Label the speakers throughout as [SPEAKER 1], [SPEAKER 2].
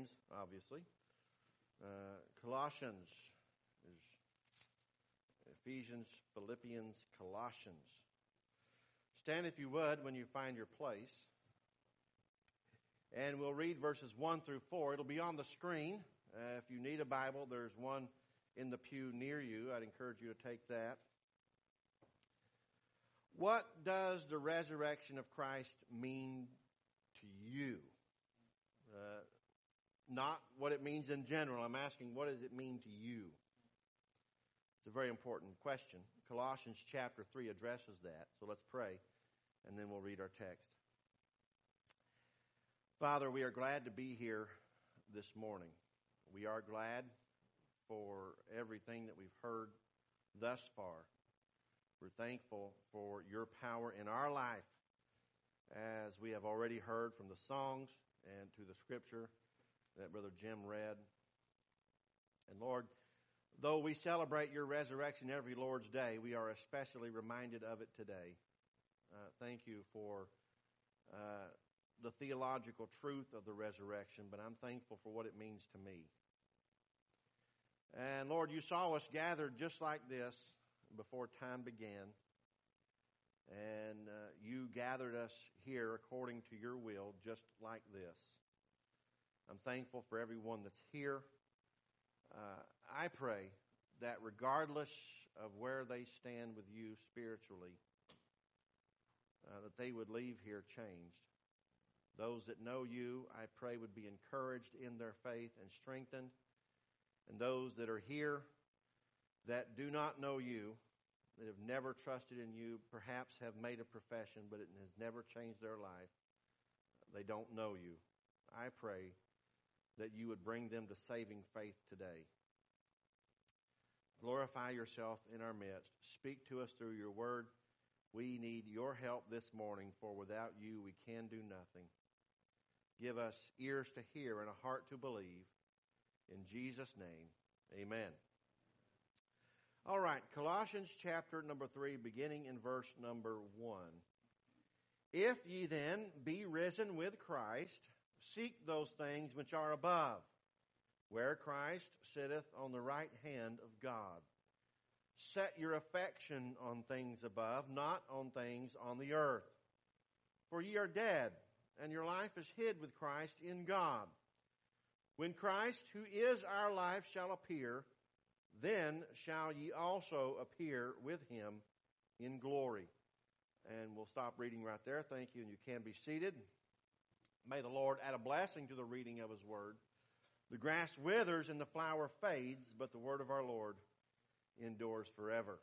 [SPEAKER 1] Philippians, obviously. Colossians. There's Ephesians, Philippians, Colossians. Stand, if you would, when you find your place. And we'll read verses 1 through 4. It'll be on the screen. If you need a Bible, there's one in the pew near you. I'd encourage you to take that. What does the resurrection of Christ mean to you? Not what it means in general. I'm asking, what does it mean to you? It's a very important question. Colossians chapter 3 addresses that. So let's pray, and then we'll read our text. Father, we are glad to be here this morning. We are glad for everything that we've heard thus far. We're thankful for your power in our life, as we have already heard from the songs and to the scripture that Brother Jim read. And Lord, though we celebrate your resurrection every Lord's Day, we are especially reminded of it today. Thank you for the theological truth of the resurrection, but I'm thankful for what it means to me. And Lord, you saw us gathered just like this before time began, and you gathered us here according to your will, just like this. I'm thankful for everyone that's here. I pray that regardless of where they stand with you spiritually, that they would leave here changed. Those that know you, I pray, would be encouraged in their faith and strengthened. And those that are here that do not know you, that have never trusted in you, perhaps have made a profession, but it has never changed their life. They don't know you. I pray that you would bring them to saving faith today. Glorify yourself in our midst. Speak to us through your word. We need your help this morning, for without you we can do nothing. Give us ears to hear and a heart to believe. In Jesus' name, amen. All right, Colossians chapter number 3, beginning in verse number 1. If ye then be risen with Christ, seek those things which are above, where Christ sitteth on the right hand of God. Set your affection on things above, not on things on the earth. For ye are dead, and your life is hid with Christ in God. When Christ, who is our life, shall appear, then shall ye also appear with him in glory. And we'll stop reading right there. Thank you, and you can be seated. May the Lord add a blessing to the reading of his word. The grass withers and the flower fades, but the word of our Lord endures forever.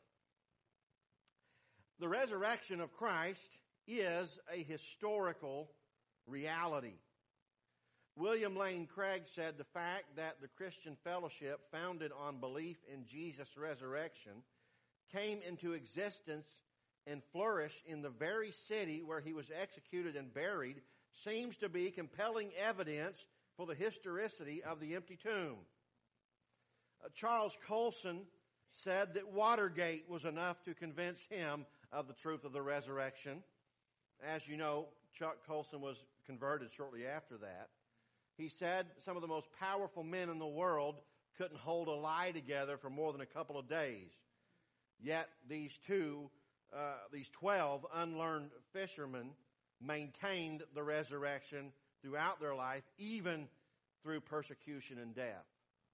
[SPEAKER 1] The resurrection of Christ is a historical reality. William Lane Craig said the fact that the Christian fellowship founded on belief in Jesus' resurrection came into existence and flourished in the very city where he was executed and buried seems to be compelling evidence for the historicity of the empty tomb. Charles Colson said that Watergate was enough to convince him of the truth of the resurrection. As you know, Chuck Colson was converted shortly after that. He said some of the most powerful men in the world couldn't hold a lie together for more than a couple of days. Yet these 12 unlearned fishermen maintained the resurrection throughout their life, even through persecution and death.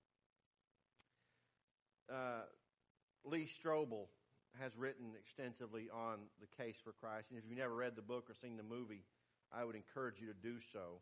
[SPEAKER 1] Lee Strobel has written extensively on the case for Christ. And if you've never read the book or seen the movie, I would encourage you to do so.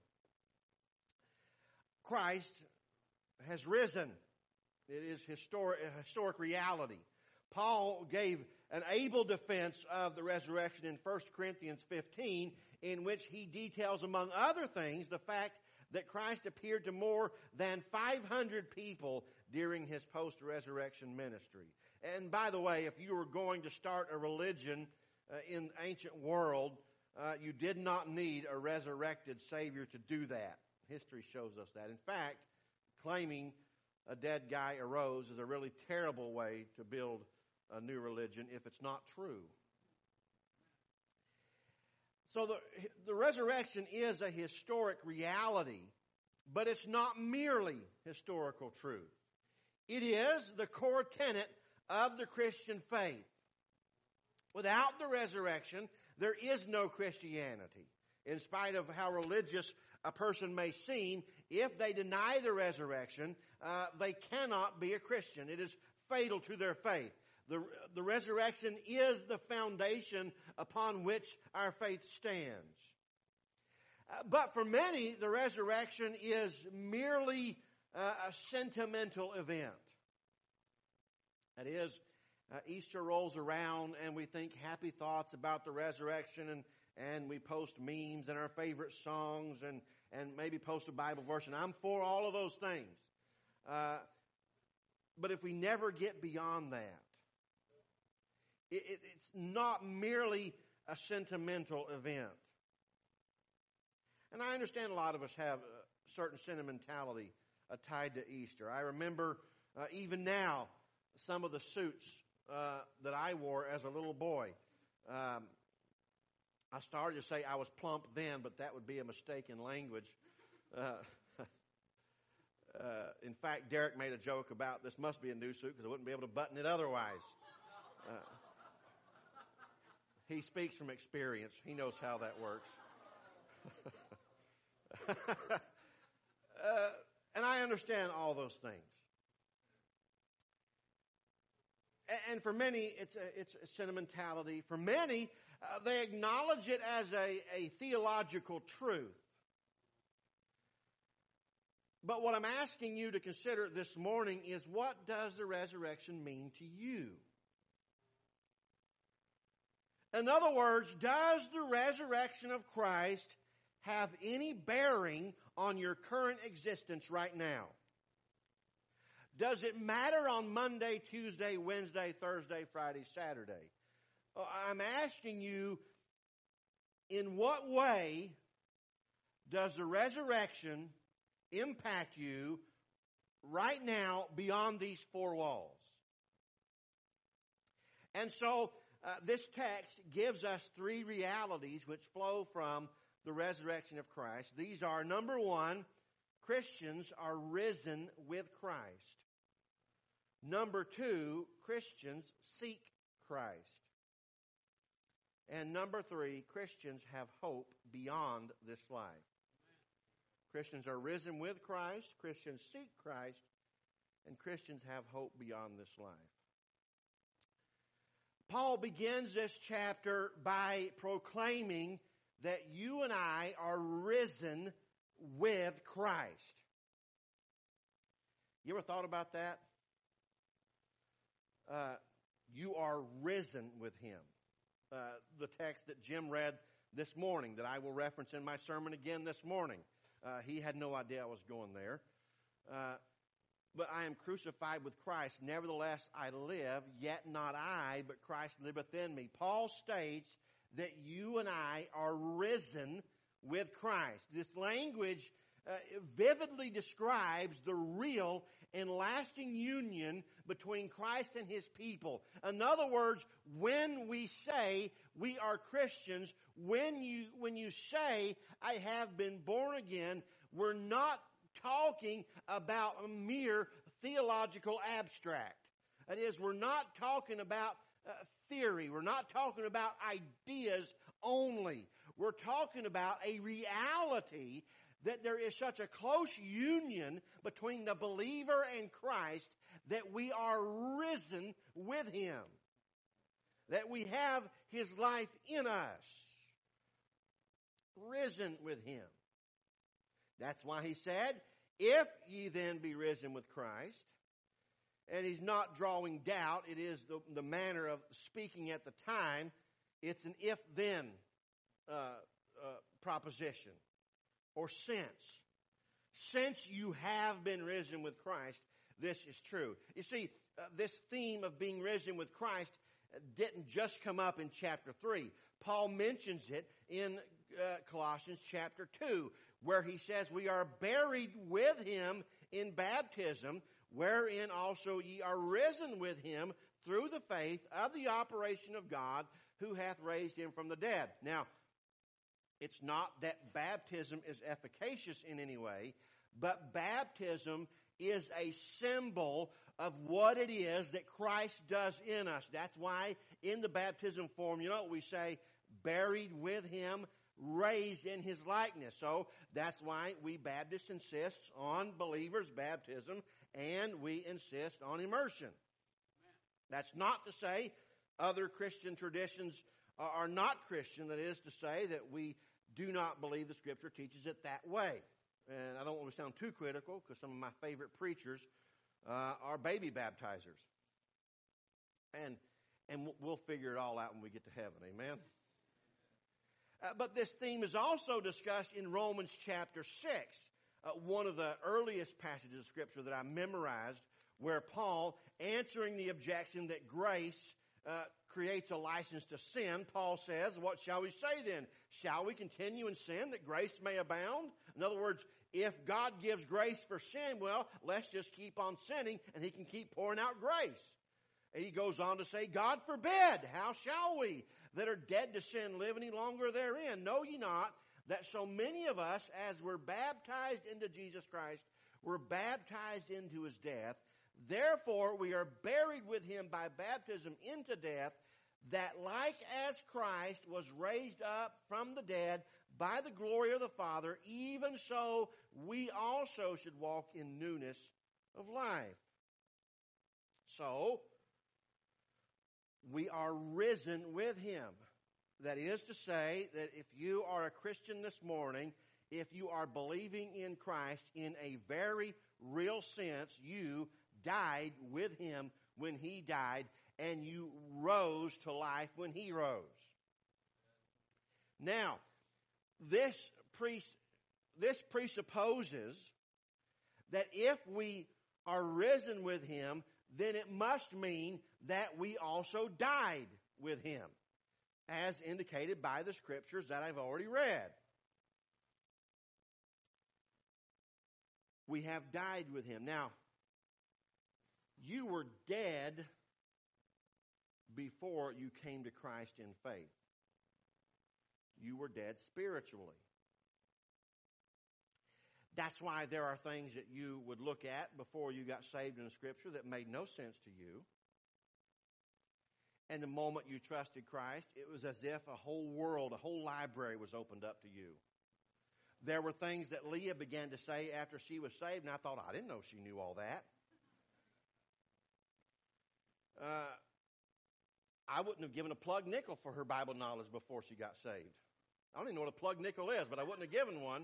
[SPEAKER 1] Christ has risen. It is a historic reality. Paul gave an able defense of the resurrection in 1 Corinthians 15, in which he details, among other things, the fact that Christ appeared to more than 500 people during his post-resurrection ministry. And by the way, if you were going to start a religion in the ancient world, you did not need a resurrected Savior to do that. History shows us that. In fact, claiming a dead guy arose is a really terrible way to build a new religion if it's not true. So the resurrection is a historic reality. but it's not merely historical truth. It is the core tenet of the Christian faith. Without the resurrection, there is no Christianity. In spite of how religious a person may seem, if they deny the resurrection, they cannot be a Christian. It is fatal to their faith. The resurrection is the foundation upon which our faith stands. But for many, the resurrection is merely a sentimental event. That is, Easter rolls around and we think happy thoughts about the resurrection and we post memes and our favorite songs and maybe post a Bible verse. And I'm for all of those things. But if we never get beyond that, it's not merely a sentimental event. And I understand a lot of us have a certain sentimentality tied to Easter. I remember even now some of the suits that I wore as a little boy. I started to say I was plump then, but that would be a mistake in language. In fact, Derek made a joke about this must be a new suit because I wouldn't be able to button it otherwise. He speaks from experience. He knows how that works. And I understand all those things. And for many, it's a sentimentality. For many, they acknowledge it as a theological truth. But what I'm asking you to consider this morning is, what does the resurrection mean to you? In other words, does the resurrection of Christ have any bearing on your current existence right now? Does it matter on Monday, Tuesday, Wednesday, Thursday, Friday, Saturday? I'm asking you, in what way does the resurrection impact you right now beyond these four walls? And so this text gives us three realities which flow from the resurrection of Christ. These are, number one, Christians are risen with Christ. Number two, Christians seek Christ. And number three, Christians have hope beyond this life. Christians are risen with Christ, Christians seek Christ, and Christians have hope beyond this life. Paul begins this chapter by proclaiming that you and I are risen with Christ. You ever thought about that? You are risen with Him. The text that Jim read this morning, that I will reference in my sermon again this morning. He had no idea I was going there. But I am crucified with Christ. Nevertheless, I live, yet not I, but Christ liveth in me. Paul states that you and I are risen with Christ. This language vividly describes the real and lasting union between Christ and His people. In other words, when we say we are Christians, when you say, I have been born again, we're not talking about a mere theological abstract. That is, we're not talking about theory. We're not talking about ideas only. We're talking about a reality that there is such a close union between the believer and Christ that we are risen with Him. That we have His life in us. Risen with Him. That's why he said, if ye then be risen with Christ, and he's not drawing doubt, it is the manner of speaking at the time, it's an if-then proposition, or since. Since you have been risen with Christ, this is true. You see, this theme of being risen with Christ didn't just come up in chapter 3. Paul mentions it in Colossians chapter 2, where he says we are buried with Him in baptism, wherein also ye are risen with Him through the faith of the operation of God, who hath raised Him from the dead. Now, it's not that baptism is efficacious in any way, But baptism is a symbol of what it is that Christ does in us. That's why in the baptism form, we say, buried with him, raised in his likeness. So that's why we Baptists insist on believers' baptism, and we insist on immersion. That's not to say other Christian traditions are not Christian. That is to say that we do not believe the Scripture teaches it that way. And I don't want to sound too critical, because some of my favorite preachers are baby baptizers. And we'll figure it all out when we get to heaven. Amen? But this theme is also discussed in Romans chapter 6, one of the earliest passages of Scripture that I memorized, where Paul, answering the objection that grace creates a license to sin, Paul says, what shall we say then? Shall we continue in sin that grace may abound? In other words, if God gives grace for sin, well, let's just keep on sinning and he can keep pouring out grace. And he goes on to say, God forbid, how shall we that are dead to sin live any longer therein? Know ye not that so many of us, as we're baptized into Jesus Christ, we're baptized into his death. Therefore, we are buried with him by baptism into death, that like as Christ was raised up from the dead by the glory of the Father, even so we also should walk in newness of life. So, we are risen with him. That is to say that if you are a Christian this morning, if you are believing in Christ in a very real sense, you died with him when he died, and you rose to life when he rose. Now, this presupposes that if we are risen with him, then it must mean that we also died with him, as indicated by the scriptures that I've already read. We have died with him. Now, you were dead before you came to Christ in faith. You were dead spiritually. That's why there are things that you would look at before you got saved in the Scripture that made no sense to you. And the moment you trusted Christ, it was as if a whole world, a whole library was opened up to you. There were things that Leah began to say after she was saved, and I thought, I didn't know she knew all that. I wouldn't have given a plug nickel for her Bible knowledge before she got saved. I don't even know what a plug nickel is, but I wouldn't have given one.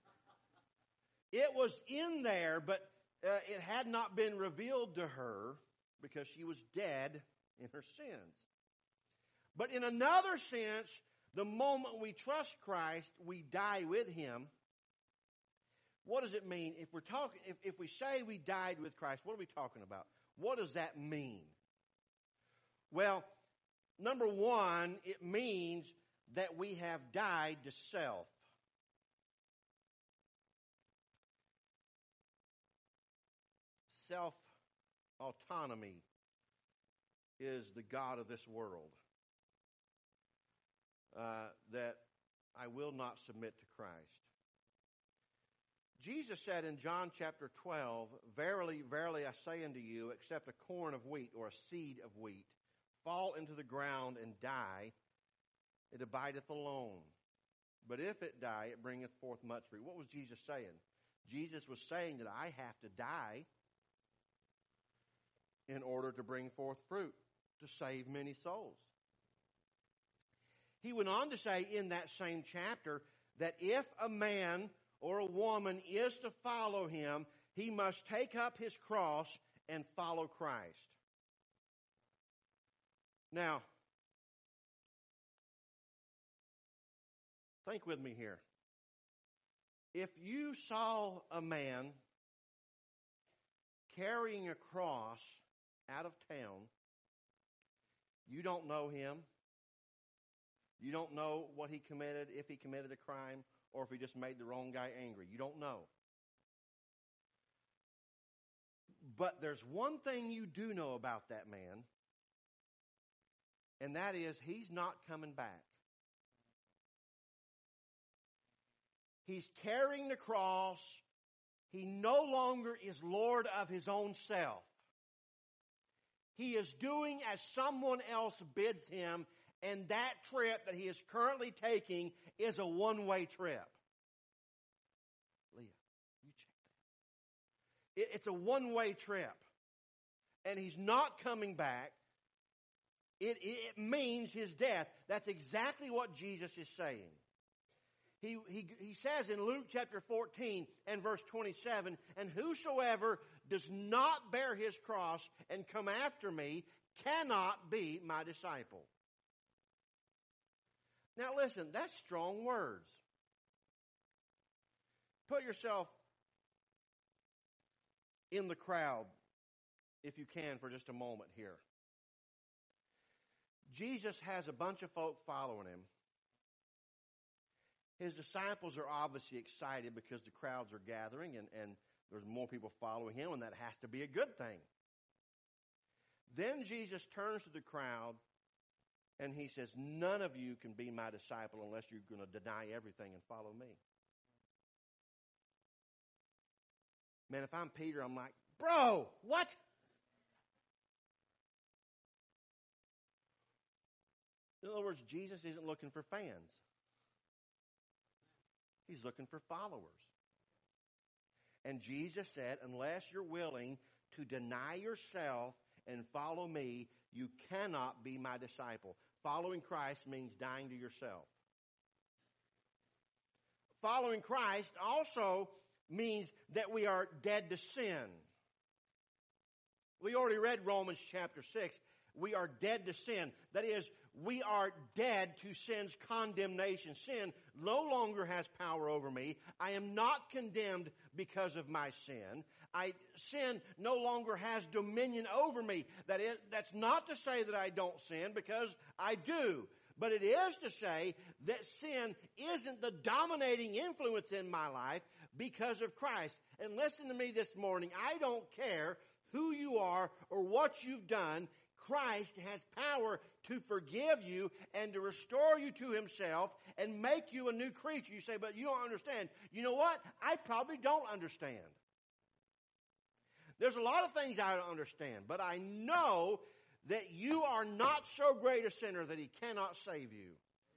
[SPEAKER 1] It was in there, but it had not been revealed to her because she was dead in her sins. But in another sense, the moment we trust Christ, we die with him. What does it mean? If we say we died with Christ, what are we talking about? What does that mean? Well, number one, it means that we have died to self. Self-autonomy is the God of this world. That I will not submit to Christ. Jesus said in John chapter 12, Verily, verily, I say unto you, except a corn of wheat or a seed of wheat fall into the ground and die, it abideth alone. But if it die, it bringeth forth much fruit. What was Jesus saying? Jesus was saying that I have to die in order to bring forth fruit, to save many souls. He went on to say in that same chapter that if a man or a woman is to follow him, he must take up his cross and follow Christ. Now, think with me here. If you saw a man carrying a cross out of town, you don't know him. You don't know what he committed, if he committed a crime, or if he just made the wrong guy angry. You don't know. But there's one thing you do know about that man, and that is he's not coming back. He's carrying the cross He no longer is Lord of his own self. He is doing as someone else bids him, and that trip that he is currently taking is a one-way trip. Leah, you check that. It's a one-way trip. And he's not coming back. It means his death. That's exactly what Jesus is saying. He says in Luke chapter 14 and verse 27, "And whosoever does not bear his cross and come after me cannot be my disciple." Now listen, that's strong words. Put yourself in the crowd, if you can, for just a moment here. Jesus has a bunch of folk following him. His disciples are obviously excited because the crowds are gathering and there's more people following him, and that has to be a good thing. Then Jesus turns to the crowd and he says, "None of you can be my disciple unless you're going to deny everything and follow me." Man, if I'm Peter, I'm like, "Bro, what?" In other words, Jesus isn't looking for fans. He's looking for followers. And Jesus said, unless you're willing to deny yourself and follow me, you cannot be my disciple. Following Christ means dying to yourself. Following Christ also means that we are dead to sin. We already read Romans chapter 6. We are dead to sin. That is, we are dead to sin's condemnation. Sin no longer has power over me. I am not condemned because of my sin. Sin no longer has dominion over me. That's not to say that I don't sin, because I do. But it is to say that sin isn't the dominating influence in my life because of Christ. And listen to me this morning. I don't care who you are or what you've done. Christ has power to forgive you and to restore you to himself and make you a new creature. You say, "But you don't understand." You know what? I probably don't understand. There's a lot of things I don't understand, but I know that you are not so great a sinner that he cannot save you.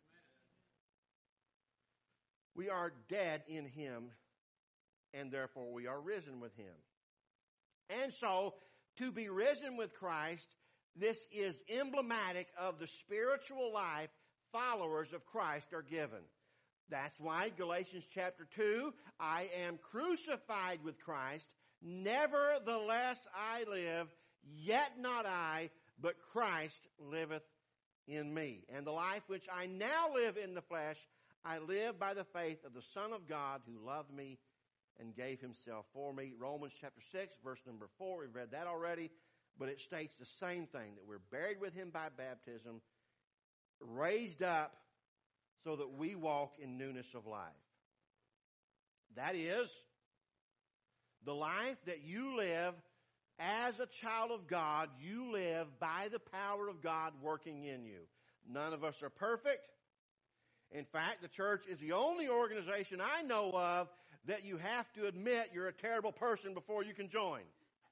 [SPEAKER 1] We are dead in him, and therefore we are risen with him. And so, to be risen with Christ, this is emblematic of the spiritual life followers of Christ are given. That's why Galatians chapter 2, "I am crucified with Christ, nevertheless I live, yet not I, but Christ liveth in me. And the life which I now live in the flesh, I live by the faith of the Son of God who loved me and gave himself for me." Romans chapter 6, verse number 4, we've read that already. But it states the same thing, that we're buried with him by baptism, raised up so that we walk in newness of life. That is, the life that you live as a child of God, you live by the power of God working in you. None of us are perfect. In fact, the church is the only organization I know of that you have to admit you're a terrible person before you can join.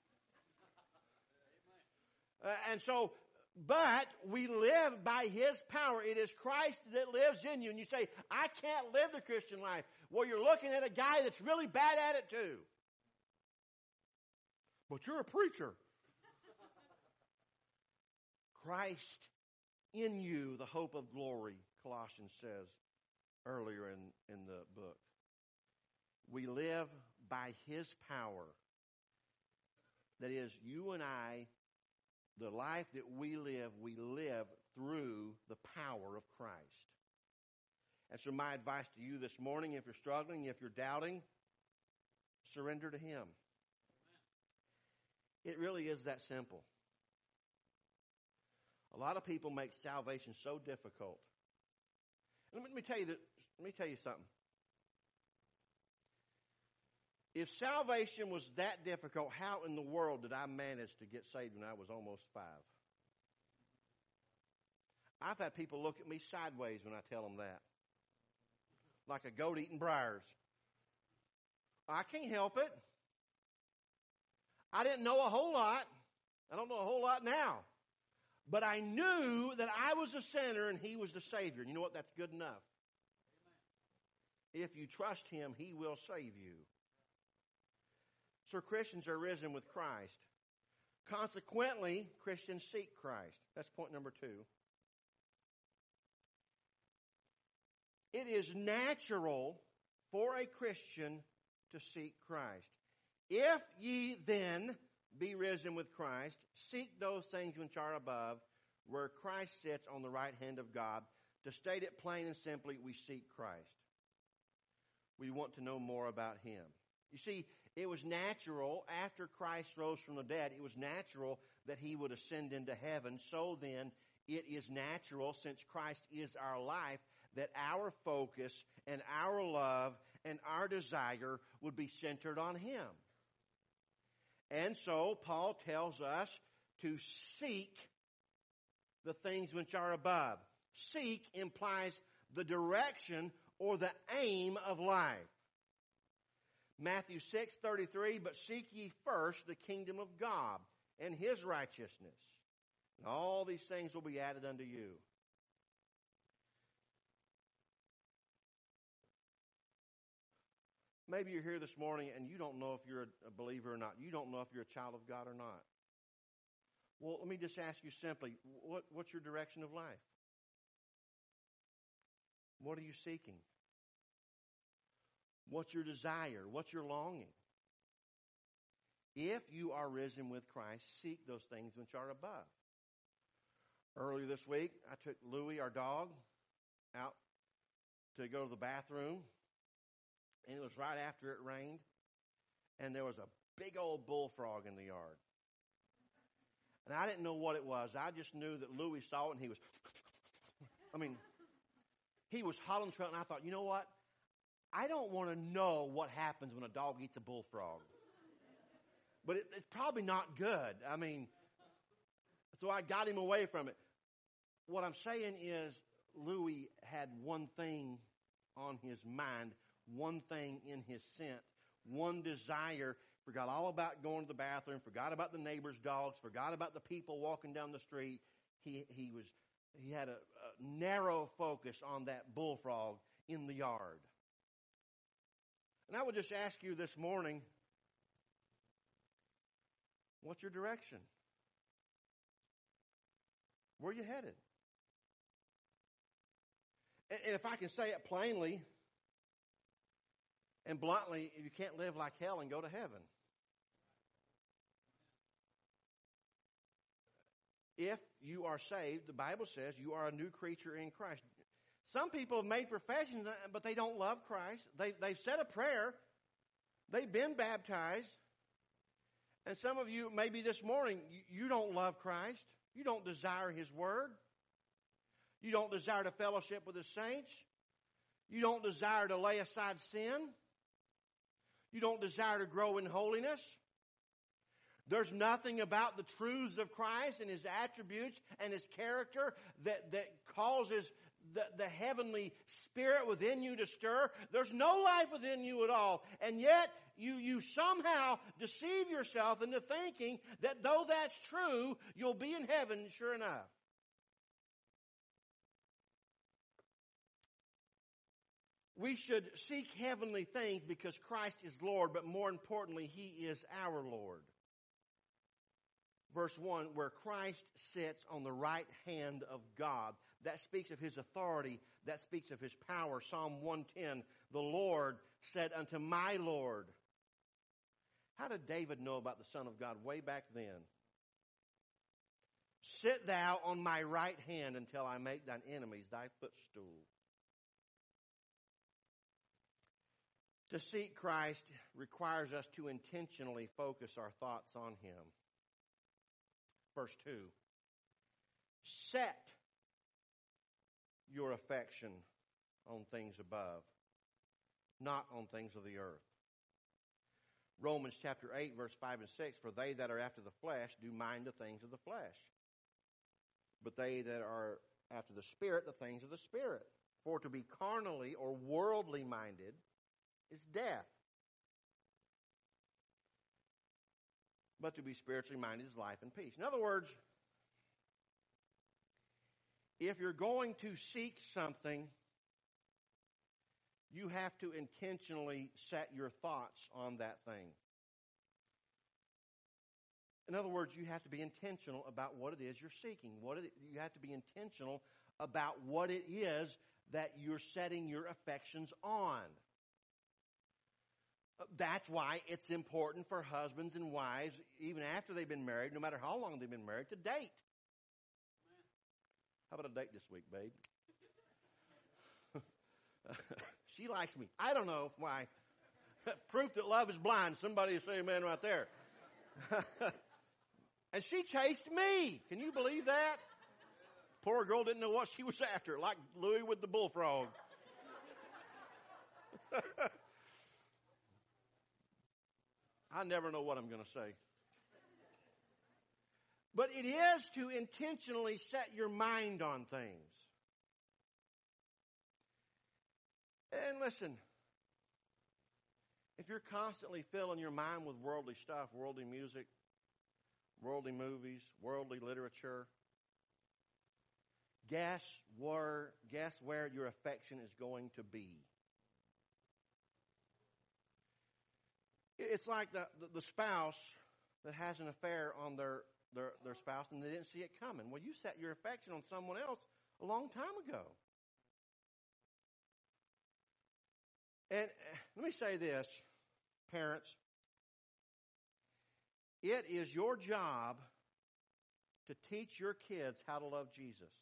[SPEAKER 1] But we live by his power. It is Christ that lives in you. And you say, "I can't live the Christian life." Well, you're looking at a guy that's really bad at it too. But you're a preacher. Christ in you, the hope of glory, Colossians says earlier in the book. We live by his power. That is, you and I, the life that we live through the power of Christ. And so my advice to you this morning, if you're struggling, if you're doubting, surrender to him. It really is that simple. A lot of people make salvation so difficult. And let me tell you something. If salvation was that difficult, how in the world did I manage to get saved when I was almost 5? I've had people look at me sideways when I tell them that. Like a goat eating briars. I can't help it. I didn't know a whole lot. I don't know a whole lot now. But I knew that I was a sinner and He was the Savior. And you know what? That's good enough. If you trust Him, He will save you. So Christians are risen with Christ. Consequently, Christians seek Christ. That's point number 2. It is natural for a Christian to seek Christ. If ye then be risen with Christ, seek those things which are above, where Christ sits on the right hand of God. To state it plain and simply, we seek Christ. We want to know more about Him. You see, it was natural, after Christ rose from the dead, it was natural that He would ascend into heaven. So then, it is natural, since Christ is our life, that our focus and our love and our desire would be centered on Him. And so, Paul tells us to seek the things which are above. Seek implies the direction or the aim of life. Matthew 6:33, but seek ye first the kingdom of God and His righteousness, and all these things will be added unto you. Maybe you're here this morning and you don't know if you're a believer or not. You don't know if you're a child of God or not. Well, let me just ask you simply, what's your direction of life? What are you seeking? What's your desire? What's your longing? If you are risen with Christ, seek those things which are above. Earlier this week, I took Louie, our dog, out to go to the bathroom. And it was right after it rained. And there was a big old bullfrog in the yard. And I didn't know what it was. I just knew that Louie saw it and he was, he was hollering through it. And I thought, you know what? I don't want to know what happens when a dog eats a bullfrog. But it's probably not good. So I got him away from it. What I'm saying is Louie had one thing on his mind, one thing in his scent, one desire. Forgot all about going to the bathroom, forgot about the neighbor's dogs, forgot about the people walking down the street. He had a narrow focus on that bullfrog in the yard. And I would just ask you this morning, what's your direction? Where are you headed? And if I can say it plainly and bluntly, you can't live like hell and go to heaven. If you are saved, the Bible says you are a new creature in Christ. Some people have made professions, but they don't love Christ. They've said a prayer. They've been baptized. And some of you, maybe this morning, you don't love Christ. You don't desire His Word. You don't desire to fellowship with the saints. You don't desire to lay aside sin. You don't desire to grow in holiness. There's nothing about the truths of Christ and His attributes and His character that causes the heavenly spirit within you to stir. There's no life within you at all. And yet, you somehow deceive yourself into thinking that though that's true, you'll be in heaven sure enough. We should seek heavenly things because Christ is Lord, but more importantly, He is our Lord. Verse 1, where Christ sits on the right hand of God. That speaks of His authority. That speaks of His power. Psalm 110, the Lord said unto my Lord. How did David know about the Son of God way back then? Sit thou on my right hand until I make thine enemies thy footstool. To seek Christ requires us to intentionally focus our thoughts on Him. Verse 2, set your affection on things above, not on things of the earth. Romans chapter 8, verse 5 and 6, for they that are after the flesh do mind the things of the flesh, but they that are after the Spirit, the things of the Spirit. For to be carnally or worldly minded is death. but to be spiritually minded is life and peace. In other words, if you're going to seek something, you have to intentionally set your thoughts on that thing. In other words, you have to be intentional about what it is you're seeking. You have to be intentional about what it is that you're setting your affections on. That's why it's important for husbands and wives, even after they've been married, no matter how long they've been married, to date. How about a date this week, babe? She likes me. I don't know why. Proof that love is blind. Somebody say amen right there. And she chased me. Can you believe that? Poor girl didn't know what she was after, like Louis with the bullfrog. I never know what I'm going to say. But it is to intentionally set your mind on things. And listen, if you're constantly filling your mind with worldly stuff, worldly music, worldly movies, worldly literature, guess where your affection is going to be. It's like the spouse that has an affair on their spouse and they didn't see it coming. Well, you set your affection on someone else a long time ago. And let me say this, parents. It is your job to teach your kids how to love Jesus.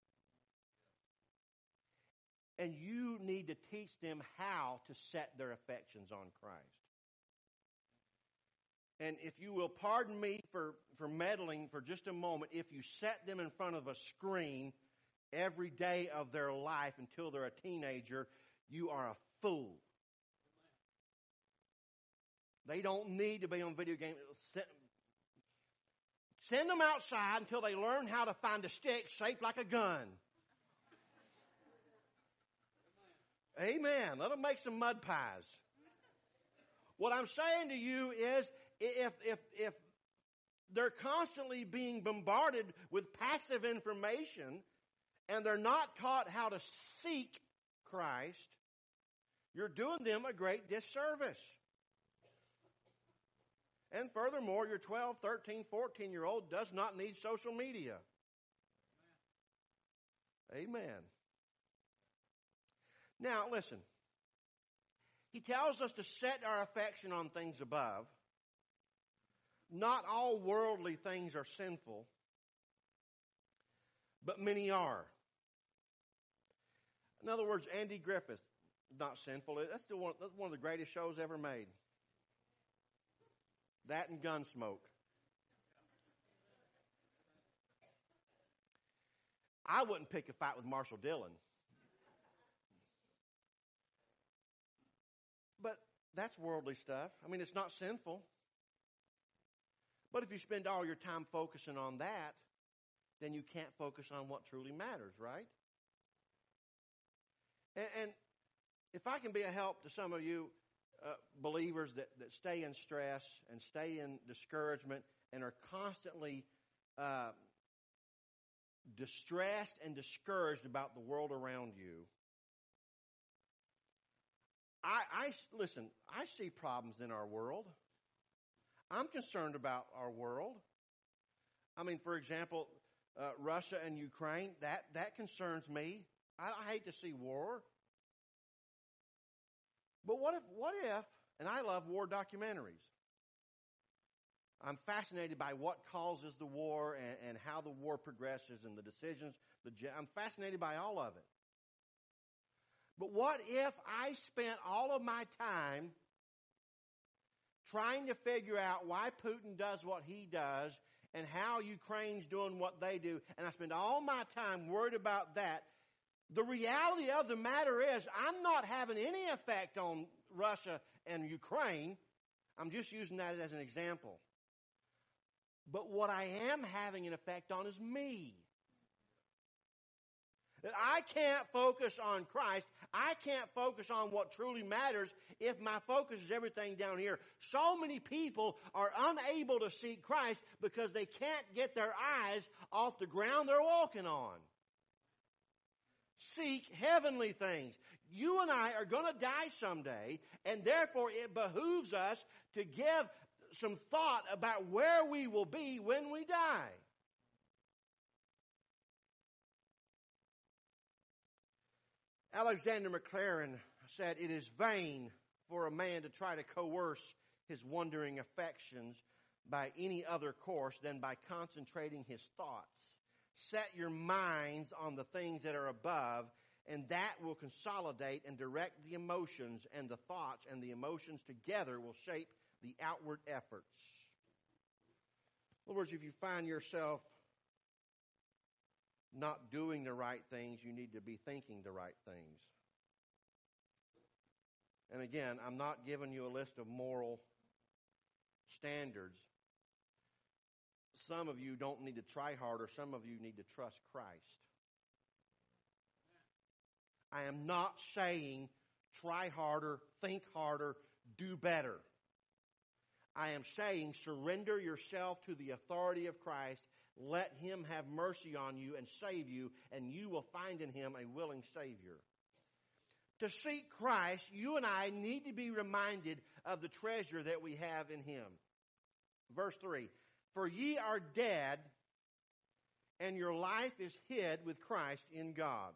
[SPEAKER 1] And you need to teach them how to set their affections on Christ. And if you will pardon me for meddling for just a moment, if you set them in front of a screen every day of their life until they're a teenager, you are a fool. They don't need to be on video games. Send them outside until they learn how to find a stick shaped like a gun. Amen. Let them make some mud pies. What I'm saying to you is, if they're constantly being bombarded with passive information and they're not taught how to seek Christ, you're doing them a great disservice. And furthermore, your 12, 13, 14-year-old does not need social media. Amen. Now, listen. He tells us to set our affection on things above. Not all worldly things are sinful, but many are. In other words, Andy Griffith, not sinful. That's one of the greatest shows ever made. That and Gunsmoke. I wouldn't pick a fight with Marshall Dillon. But that's worldly stuff. I mean, it's not sinful. But if you spend all your time focusing on that, then you can't focus on what truly matters, right? And if I can be a help to some of you believers that stay in stress and stay in discouragement and are constantly distressed and discouraged about the world around you, listen, I see problems in our world. I'm concerned about our world. I mean, for example, Russia and Ukraine, that concerns me. I hate to see war. But what if, and I love war documentaries. I'm fascinated by what causes the war and how the war progresses and the decisions. I'm fascinated by all of it. But what if I spent all of my time trying to figure out why Putin does what he does and how Ukraine's doing what they do, and I spend all my time worried about that? The reality of the matter is I'm not having any effect on Russia and Ukraine. I'm just using that as an example. But what I am having an effect on is me. That I can't focus on Christ. I can't focus on what truly matters if my focus is everything down here. So many people are unable to seek Christ because they can't get their eyes off the ground they're walking on. Seek heavenly things. You and I are going to die someday, and therefore it behooves us to give some thought about where we will be when we die. Alexander Maclaren said, "It is vain for a man to try to coerce his wandering affections by any other course than by concentrating his thoughts. Set your minds on the things that are above, and that will consolidate and direct the emotions, and the thoughts and the emotions together will shape the outward efforts." In other words, if you find yourself not doing the right things, you need to be thinking the right things. And again, I'm not giving you a list of moral standards. Some of you don't need to try harder. Some of you need to trust Christ. I am not saying try harder, think harder, do better. I am saying surrender yourself to the authority of Christ. Let Him have mercy on you and save you, and you will find in Him a willing Savior. To seek Christ, you and I need to be reminded of the treasure that we have in Him. Verse 3, "For ye are dead, and your life is hid with Christ in God."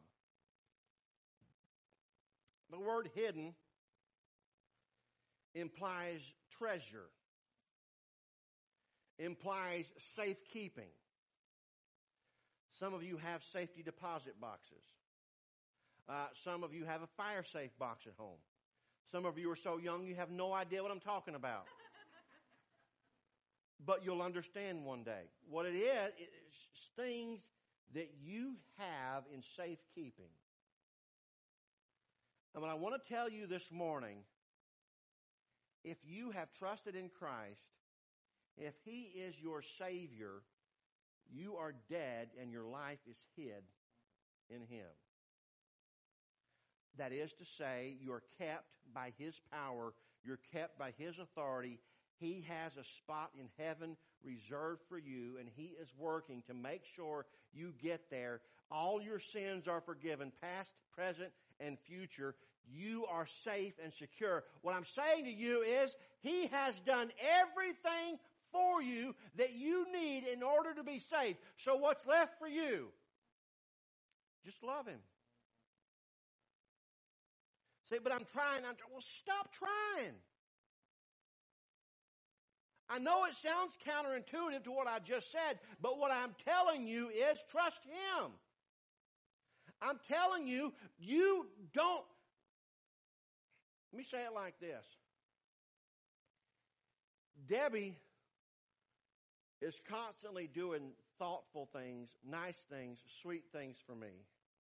[SPEAKER 1] The word hidden implies treasure, implies safekeeping. Some of you have safety deposit boxes. Some of you have a fire safe box at home. Some of you are so young you have no idea what I'm talking about. But you'll understand one day. What it is things that you have in safekeeping. And what I want to tell you this morning, if you have trusted in Christ, if He is your Savior, you are dead and your life is hid in Him. That is to say, you're kept by His power, you're kept by His authority. He has a spot in heaven reserved for you, and He is working to make sure you get there. All your sins are forgiven, past, present, and future. You are safe and secure. What I'm saying to you is, He has done everything for you that you need in order to be saved. So what's left for you? Just love Him. Say, but I'm trying. Well, stop trying. I know it sounds counterintuitive to what I just said, but what I'm telling you is trust Him. I'm telling you, you don't. Let me say it like this. Debbie is constantly doing thoughtful things, nice things, sweet things for me.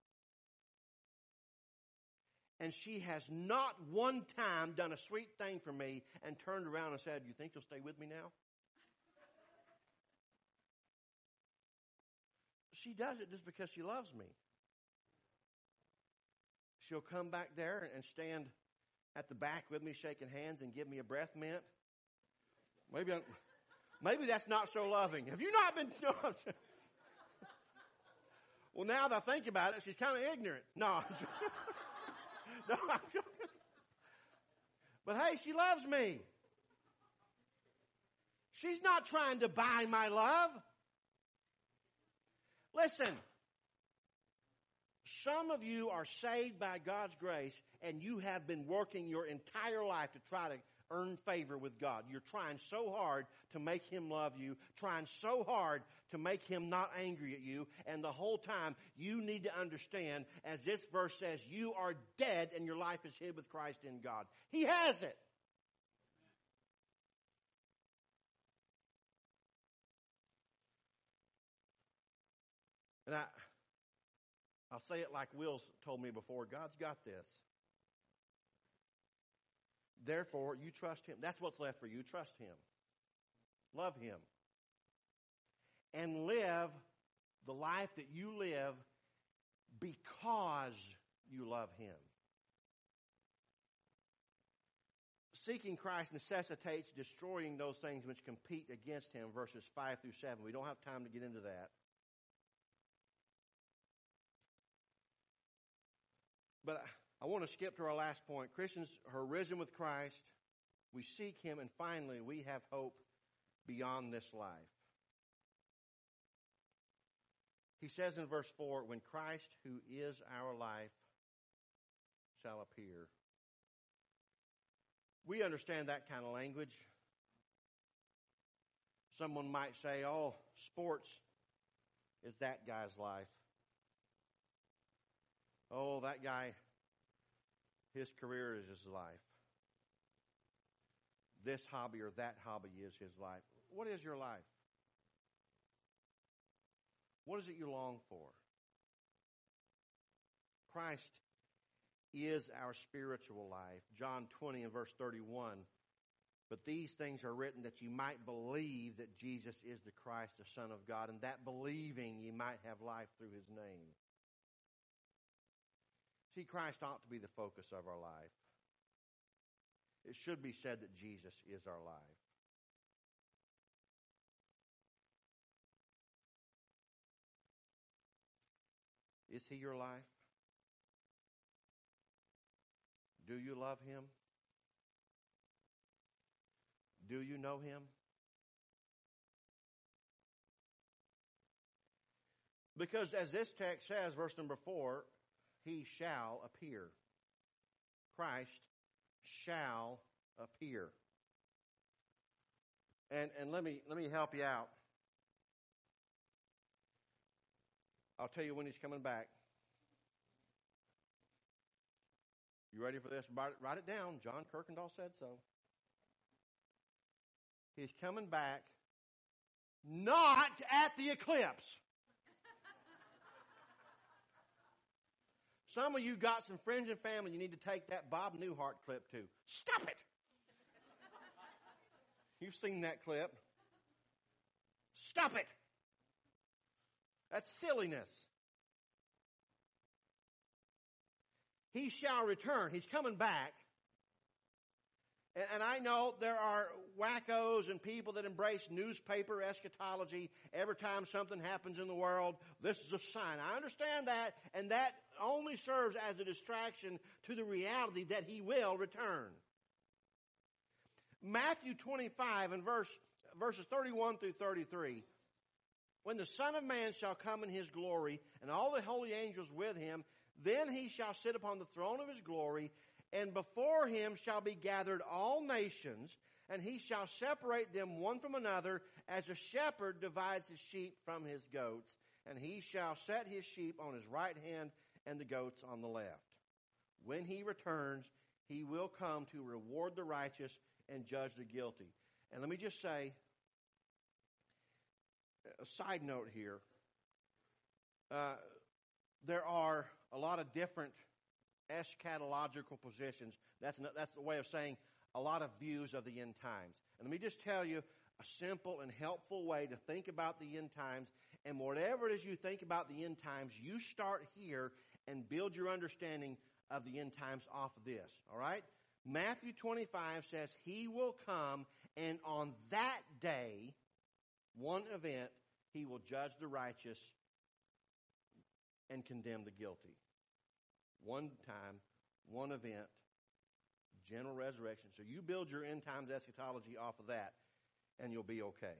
[SPEAKER 1] And she has not one time done a sweet thing for me and turned around and said, "You think you'll stay with me now?" She does it just because she loves me. She'll come back there and stand at the back with me, shaking hands, and give me a breath mint. Maybe that's not so loving. Have you not been? Well, now that I think about it, she's kind of ignorant. No, no, I'm joking. But hey, she loves me. She's not trying to buy my love. Listen, some of you are saved by God's grace, and you have been working your entire life to try to earn favor with God. You're trying so hard to make Him love you, trying so hard to make Him not angry at you, and the whole time you need to understand, as this verse says, you are dead and your life is hid with Christ in God. He has it. And I'll say it like Will's told me before, God's got this. Therefore, you trust Him. That's what's left for you. Trust Him. Love Him. And live the life that you live because you love Him. Seeking Christ necessitates destroying those things which compete against Him, verses 5 through 7. We don't have time to get into that. But I want to skip to our last point. Christians are risen with Christ. We seek Him, and finally, we have hope beyond this life. He says in verse 4, when Christ, who is our life, shall appear. We understand that kind of language. Someone might say, oh, sports is that guy's life. Oh, that guy, his career is his life. This hobby or that hobby is his life. What is your life? What is it you long for? Christ is our spiritual life. John 20 and verse 31. But these things are written that you might believe that Jesus is the Christ, the Son of God, and that believing you might have life through His name. See, Christ ought to be the focus of our life. It should be said that Jesus is our life. Is He your life? Do you love Him? Do you know Him? Because as this text says, verse number 4, He shall appear. Christ shall appear. And let me help you out. I'll tell you when He's coming back. You ready for this? Write it down. John Kirkendall said so. He's coming back not at the eclipse. Some of you got some friends and family you need to take that Bob Newhart clip to. Stop it! You've seen that clip. Stop it! That's silliness. He shall return. He's coming back. And I know there are wackos and people that embrace newspaper eschatology. Every time something happens in the world, this is a sign. I understand that, and that only serves as a distraction to the reality that He will return. Matthew 25 and verses 31 through 33. When the Son of Man shall come in His glory, and all the holy angels with Him, then He shall sit upon the throne of His glory, and before Him shall be gathered all nations, and He shall separate them one from another, as a shepherd divides his sheep from his goats. And He shall set His sheep on His right hand, and the goats on the left. When He returns, He will come to reward the righteous and judge the guilty. And let me just say, a side note here. There are a lot of different eschatological positions. That's the way of saying a lot of views of the end times. And let me just tell you a simple and helpful way to think about the end times. And whatever it is you think about the end times, you start here and build your understanding of the end times off of this. All right? Matthew 25 says He will come, and on that day, one event, He will judge the righteous and condemn the guilty. One time, one event, general resurrection. So you build your end times eschatology off of that, and you'll be okay.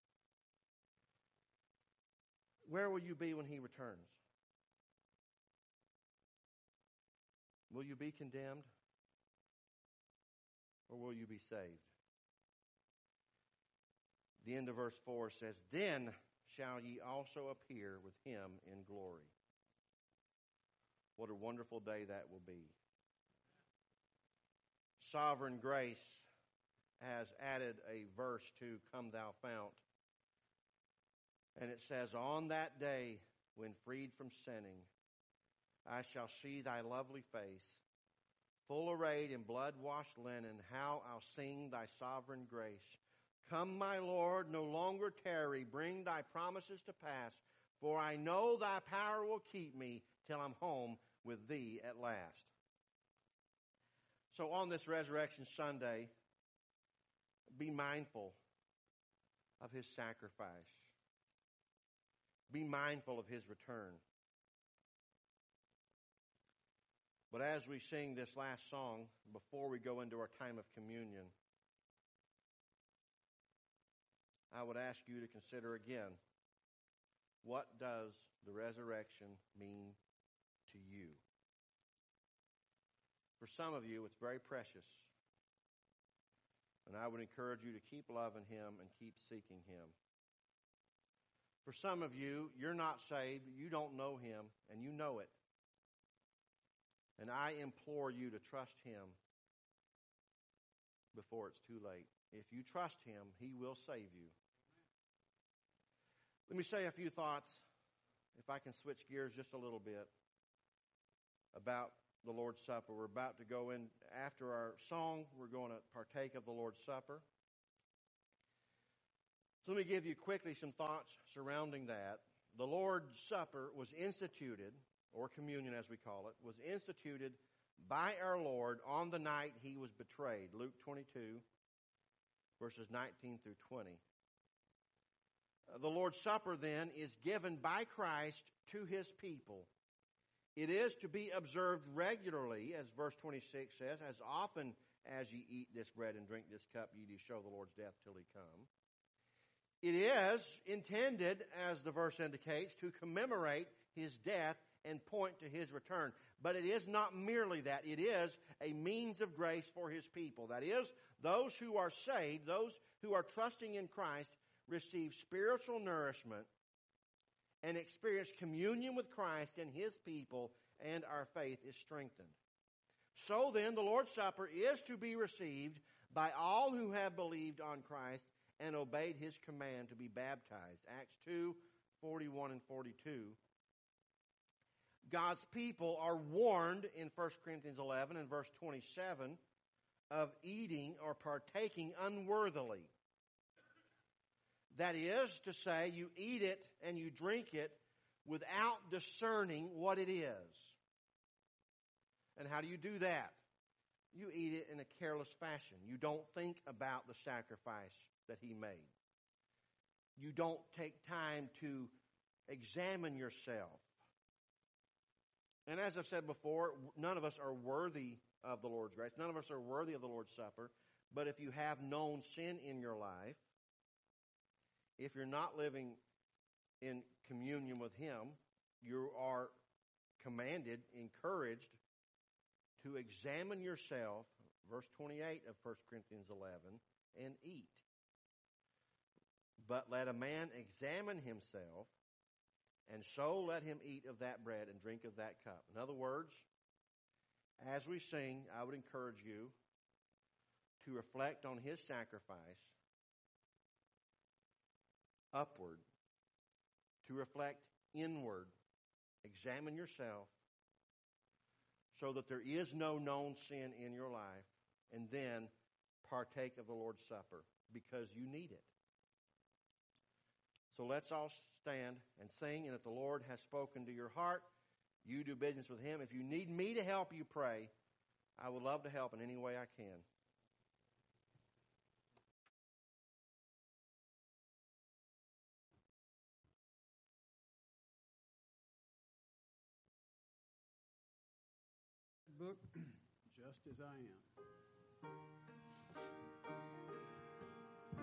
[SPEAKER 1] Where will you be when He returns? Will you be condemned? Or will you be saved? The end of verse 4 says, Then shall ye also appear with Him in glory. What a wonderful day that will be. Sovereign grace has added a verse to Come Thou Fount. And it says, On that day, when freed from sinning, I shall see Thy lovely face, full arrayed in blood-washed linen. How I'll sing Thy sovereign grace. Come, my Lord, no longer tarry. Bring Thy promises to pass. For I know Thy power will keep me till I'm home with thee at last. So on this Resurrection Sunday, be mindful of his sacrifice. Be mindful of his return. But as we sing this last song, before we go into our time of communion, I would ask you to consider again, what does the resurrection mean to you? For some of you, it's very precious. And I would encourage you to keep loving him and keep seeking him. For some of you, you're not saved, you don't know him, and you know it. And I implore you to trust him before it's too late. If you trust him, he will save you. Let me say a few thoughts, if I can switch gears just a little bit, about the Lord's Supper. We're about to go in, after our song, we're going to partake of the Lord's Supper. So let me give you quickly some thoughts surrounding that. The Lord's Supper was instituted, or communion as we call it, was instituted by our Lord on the night he was betrayed. Luke 22, verses 19 through 20. The Lord's Supper then is given by Christ to his people. It is to be observed regularly, as verse 26 says, as often as ye eat this bread and drink this cup, ye do show the Lord's death till he come. It is intended, as the verse indicates, to commemorate his death and point to his return. But it is not merely that. It is a means of grace for his people. That is, those who are saved, those who are trusting in Christ, receive spiritual nourishment and experience communion with Christ and his people, and our faith is strengthened. So then, the Lord's Supper is to be received by all who have believed on Christ and obeyed his command to be baptized. Acts 2, 41 and 42. God's people are warned in 1 Corinthians 11 and verse 27 of eating or partaking unworthily. That is to say, you eat it and you drink it without discerning what it is. And how do you do that? You eat it in a careless fashion. You don't think about the sacrifice that he made. You don't take time to examine yourself. And as I've said before, none of us are worthy of the Lord's grace. None of us are worthy of the Lord's Supper. But if you have known sin in your life, if you're not living in communion with him, you are commanded, encouraged to examine yourself, verse 28 of 1 Corinthians 11, and eat. But let a man examine himself, and so let him eat of that bread and drink of that cup. In other words, as we sing, I would encourage you to reflect on his sacrifice upward, to reflect inward, examine yourself so that there is no known sin in your life, and then partake of the Lord's Supper because you need it. So let's all stand and sing, and if the Lord has spoken to your heart, you do business with him. If you need me to help you pray, I would love to help in any way I can.
[SPEAKER 2] Book, just as I am.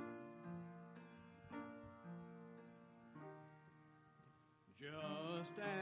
[SPEAKER 2] Just